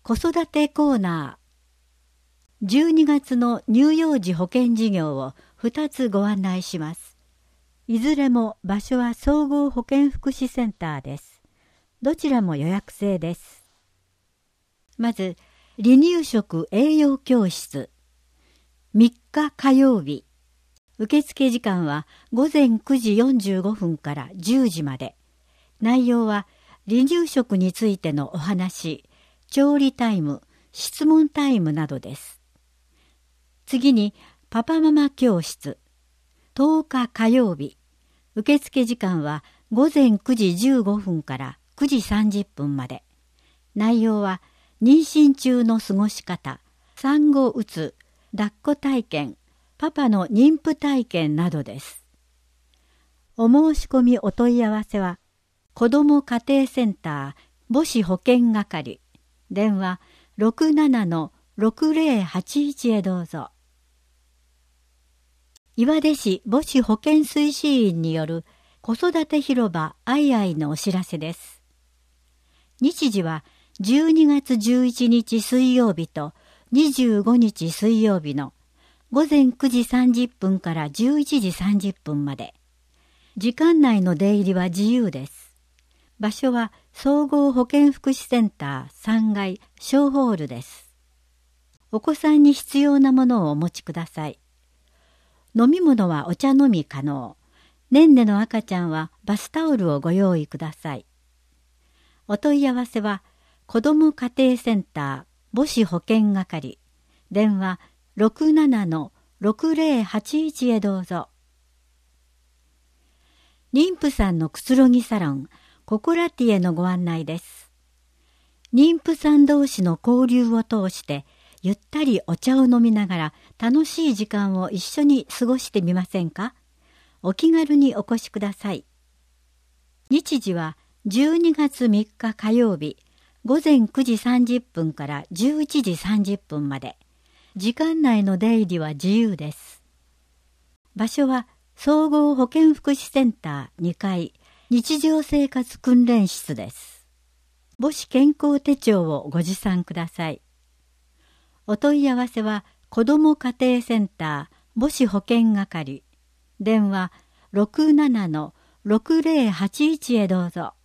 子育てコーナー。12月の乳幼児保健事業を2つご案内します。いずれも場所は総合保健福祉センターです。どちらも予約制です。まず、離乳食栄養教室。3日火曜日。受付時間は午前9時45分から10時まで。内容は離乳食についてのお話、調理タイム、質問タイムなどです。次にパパママ教室。10日火曜日。受付時間は午前9時15分から9時30分まで。内容は妊娠中の過ごし方、産後うつ、抱っこ体験、パパの妊婦体験などです。お申し込みお問い合わせは、子ども家庭センター母子保健係、電話 67-6081 へどうぞ。岩出市母子保健推進員による子育て広場あいあいのお知らせです。日時は12月11日水曜日と25日水曜日の午前9時30分から11時30分まで。時間内の出入りは自由です。場所は総合保健福祉センター3階小ホールです。お子さんに必要なものをお持ちください。飲み物はお茶飲み可能。ねんねの赤ちゃんはバスタオルをご用意ください。お問い合わせは子ども家庭センター母子保健係、電話 67-6081 へどうぞ。妊婦さんのくつろぎサロンココラティへのご案内です。妊婦さん同士の交流を通してゆったりお茶を飲みながら楽しい時間を一緒に過ごしてみませんか？お気軽にお越しください。日時は12月3日火曜日午前9時30分から11時30分まで。時間内の出入りは自由です。場所は総合保健福祉センター2階日常生活訓練室です。母子健康手帳をご持参ください。お問い合わせは子ども家庭センター母子保健係、電話 67-6081 へどうぞ。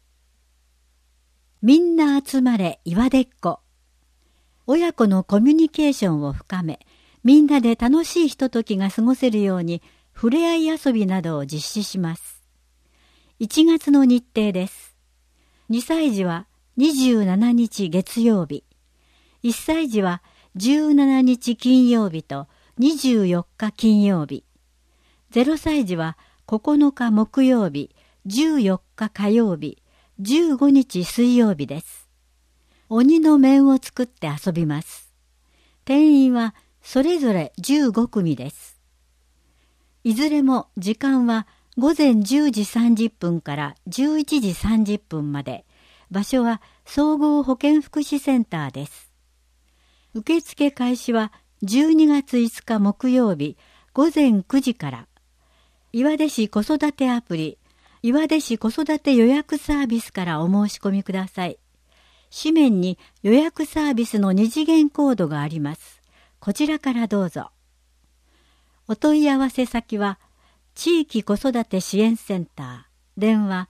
みんな集まれ岩出っ子。親子のコミュニケーションを深め、みんなで楽しいひとときが過ごせるように触れ合い遊びなどを実施します。1月の日程です。2歳児は27日月曜日、1歳児は17日金曜日と24日金曜日、0歳児は9日木曜日、14日火曜日、15日水曜日です。鬼の面を作って遊びます。定員はそれぞれ15組です。いずれも時間は午前10時30分から11時30分まで。場所は総合保健福祉センターです。受付開始は12月5日木曜日午前9時から。岩出市子育てアプリ、岩出市子育て予約サービスからお申し込みください。紙面に予約サービスの2次元コードがあります。こちらからどうぞ。お問い合わせ先は、地域子育て支援センター、電話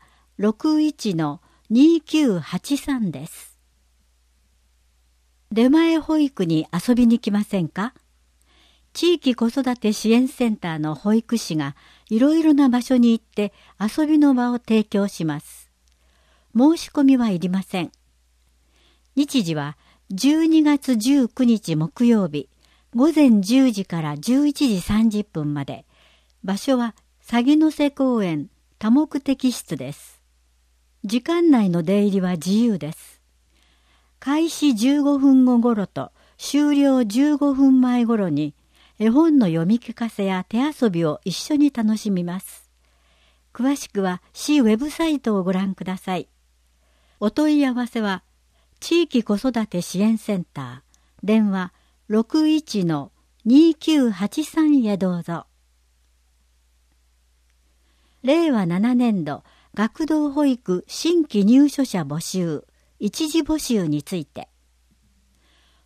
61-2983 です。出前保育に遊びに来ませんか？地域子育て支援センターの保育士がいろいろな場所に行って遊びの場を提供します。申し込みはいりません。日時は12月19日木曜日午前10時から11時30分まで。場所は鷺の瀬公園多目的室です。時間内の出入りは自由です。開始15分後頃と終了15分前頃に絵本の読み聞かせや手遊びを一緒に楽しみます。詳しくは市ウェブサイトをご覧ください。お問い合わせは地域子育て支援センター、電話 61-2983 へどうぞ。令和7年度学童保育新規入所者募集、一時募集について。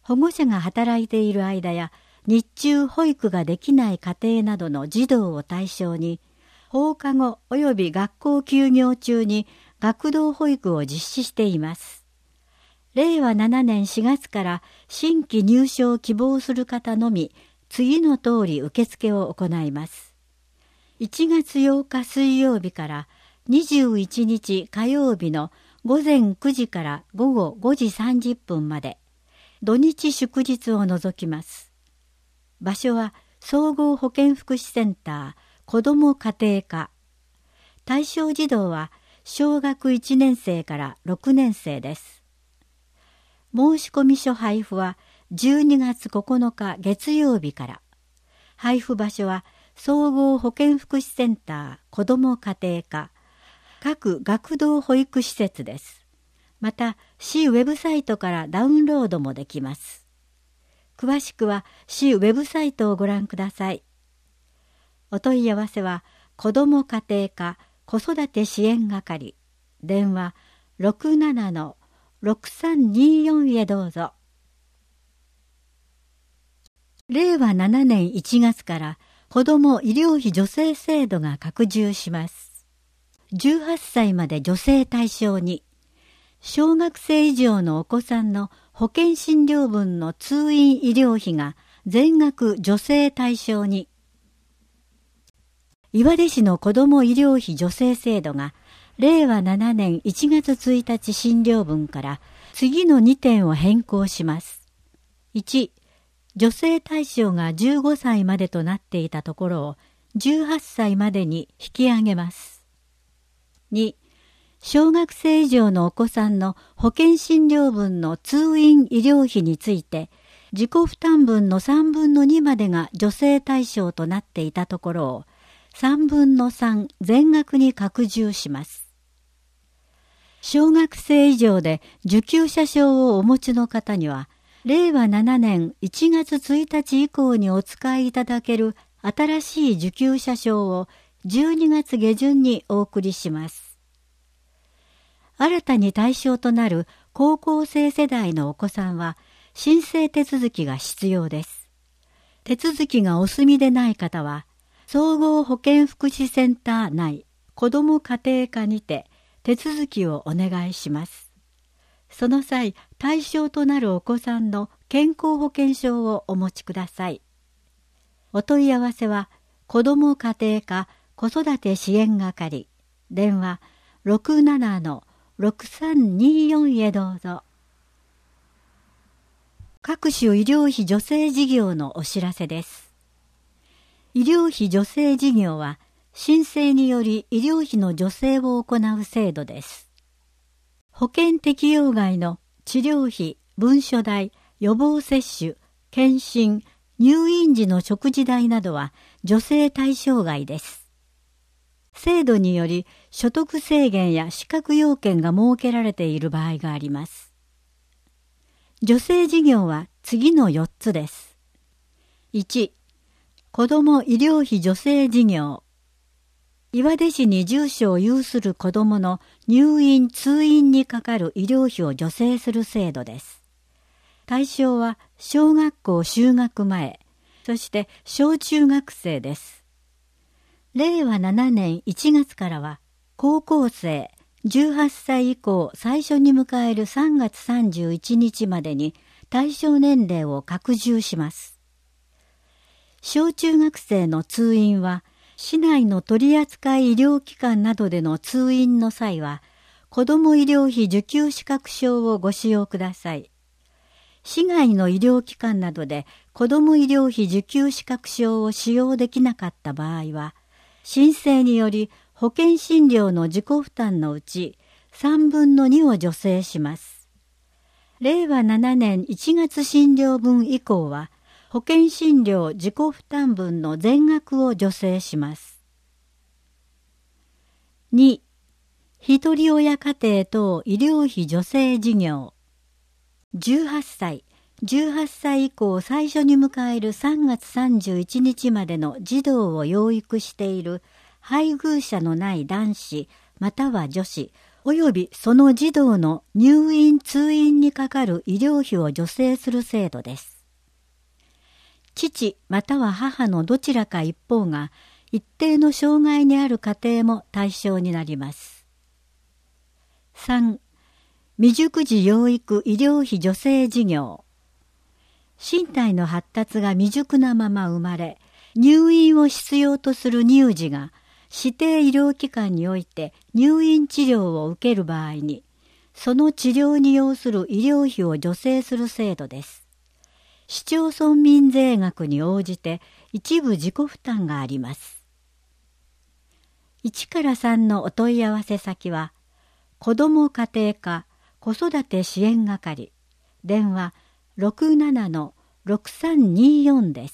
保護者が働いている間や日中保育ができない家庭などの児童を対象に、放課後及び学校休業中に学童保育を実施しています。令和7年4月から新規入所を希望する方のみ、次の通り受付を行います。1月8日水曜日から21日火曜日の午前9時から午後5時30分まで、土日祝日を除きます。場所は総合保健福祉センター子ども家庭科。対象児童は小学1年生から6年生です。申込書配布は12月9日月曜日から。配布場所は総合保健福祉センター子ども家庭科各学童保育施設です。また市ウェブサイトからダウンロードもできます。詳しくは市ウェブサイトをご覧ください。お問い合わせは子ども家庭科子育て支援係電話 67-6324 へどうぞ。令和7年1月から子ども医療費助成制度が拡充します。18歳まで助成対象に、小学生以上のお子さんの保険診療分の通院医療費が全額助成対象に、岩出市の子ども医療費助成制度が令和7年1月1日診療分から次の2点を変更します。1、助成対象が15歳までとなっていたところを18歳までに引き上げます。2、小学生以上のお子さんの保険診療分の通院医療費について、自己負担分の3分の2までが助成対象となっていたところを、3分の3全額に拡充します。小学生以上で受給者証をお持ちの方には、令和7年1月1日以降にお使いいただける新しい受給者証を12月下旬にお送りします。新たに対象となる高校生世代のお子さんは申請手続きが必要です。手続きがお済みでない方は、総合保健福祉センター内子ども家庭科にて手続きをお願いします。その際、対象となるお子さんの健康保険証をお持ちください。お問い合わせは、子ども家庭科子育て支援係、電話 67-6324 へどうぞ。各種医療費助成事業のお知らせです。医療費助成事業は、申請により医療費の助成を行う制度です。保険適用外の治療費、文書代、予防接種、検診、入院時の食事代などは助成対象外です。制度により所得制限や資格要件が設けられている場合があります。助成事業は次の4つです。1、子ども医療費助成事業。岩出市に住所を有する子どもの入院・通院にかかる医療費を助成する制度です。対象は小学校就学前、そして小中学生です。令和7年1月からは、高校生18歳以降最初に迎える3月31日までに対象年齢を拡充します。小中学生の通院は、市内の取扱医療機関などでの通院の際は、子ども医療費受給資格証をご使用ください。市外の医療機関などで子ども医療費受給資格証を使用できなかった場合は、申請により保険診療の自己負担のうち3分の2を助成します。令和7年1月診療分以降は、保険診療自己負担分の全額を助成します。2、一人親家庭等医療費助成事業。18歳以降最初に迎える3月31日までの児童を養育している配偶者のない男子または女子およびその児童の入院通院にかかる医療費を助成する制度です。父または母のどちらか一方が一定の障害にある家庭も対象になります。3. 未熟児養育医療費助成事業。身体の発達が未熟なまま生まれ、入院を必要とする乳児が指定医療機関において入院治療を受ける場合に、その治療に要する医療費を助成する制度です。市町村民税額に応じて一部自己負担があります。1から3のお問い合わせ先は、子ども家庭課子育て支援係、電話 67-6324 です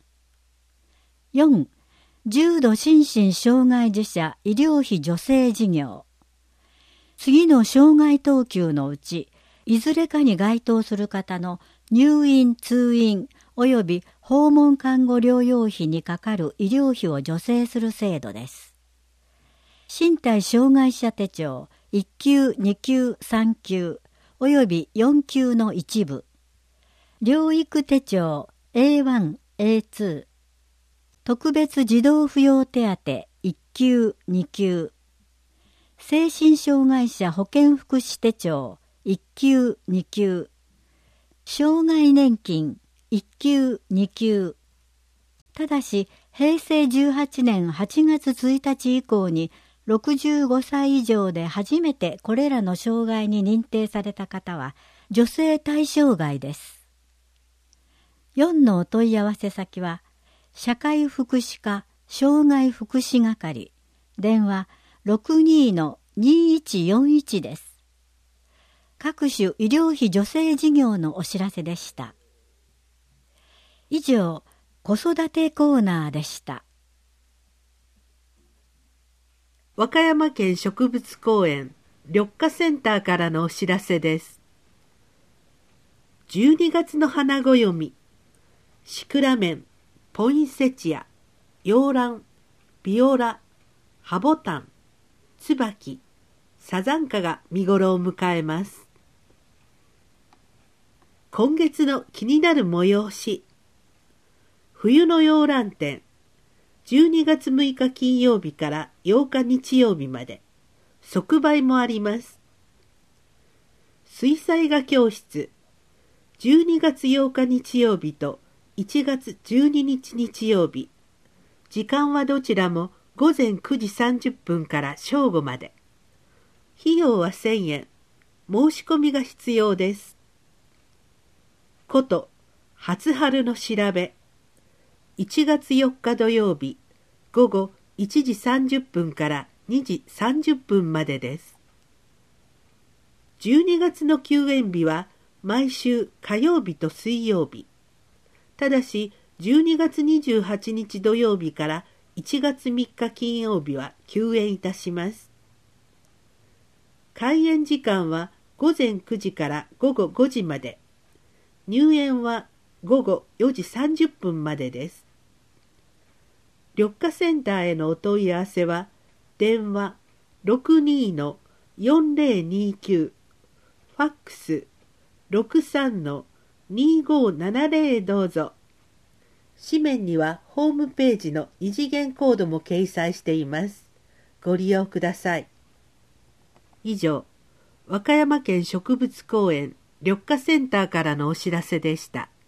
。4. 重度心身障害児者医療費助成事業。次の障害等級のうち、いずれかに該当する方の入院・通院及び訪問看護療養費にかかる医療費を助成する制度です。身体障害者手帳1級、2級、3級及び4級の一部。療育手帳 A1、A2。特別児童扶養手当1級、2級。精神障害者保健福祉手帳1級、2級。障害年金1級、2級。ただし、平成18年8月1日以降に65歳以上で初めてこれらの障害に認定された方は助成対象外です。4のお問い合わせ先は、社会福祉課障害福祉係、電話 62-2141 です。各種医療費助成事業のお知らせでした。以上、子育てコーナーでした。 和歌山県植物公園緑化センターからのお知らせです。12月の花暦、シクラメン、ポインセチア、ヨウラン、ビオラ、ハボタン、ツバキ、サザンカが見頃を迎えます。今月の気になる催し、冬のヨウラン展、12月6日金曜日から8日日曜日まで、即売もあります。水彩画教室、12月8日日曜日と1月12日日曜日、時間はどちらも午前9時30分から正午まで。費用は1000円、申し込みが必要です。こと、初春の調べ、1月4日土曜日、午後1時30分から2時30分までです。12月の休園日は毎週火曜日と水曜日。ただし12月28日土曜日から1月3日金曜日は休園いたします。開園時間は午前9時から午後5時まで。入園は午後4時30分までです。緑化センターへのお問い合わせは、電話 62-4029、ファックス 63-2570 どうぞ。紙面にはホームページの二次元コードも掲載しています。ご利用ください。以上、和歌山県植物公園緑化センターからのお知らせでした。